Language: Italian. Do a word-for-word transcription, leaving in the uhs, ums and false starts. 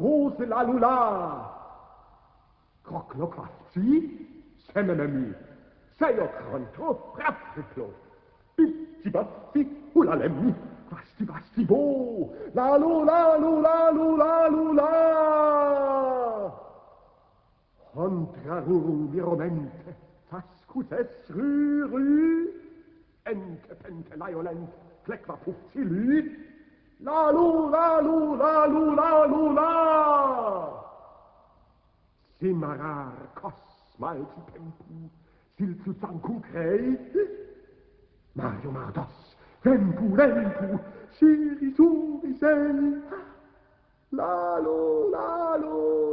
große Lalula. Croclo quafzi, semememi, seio cronto, raffriclo. Bitti baffi, ulalemmi, quasti basti bo, lalu, lalu, lalu, lalu, la. Contrarum viromente, fascus es rü, rü, ente, pente, laiolente, flecqua puffili, lalu, lalu, lalu, lalu, la. Simarar cos malti tempu, siltu zancum crei, Mario Mardos, tempu, tempu, siri, suri, sei, lalu, lalu,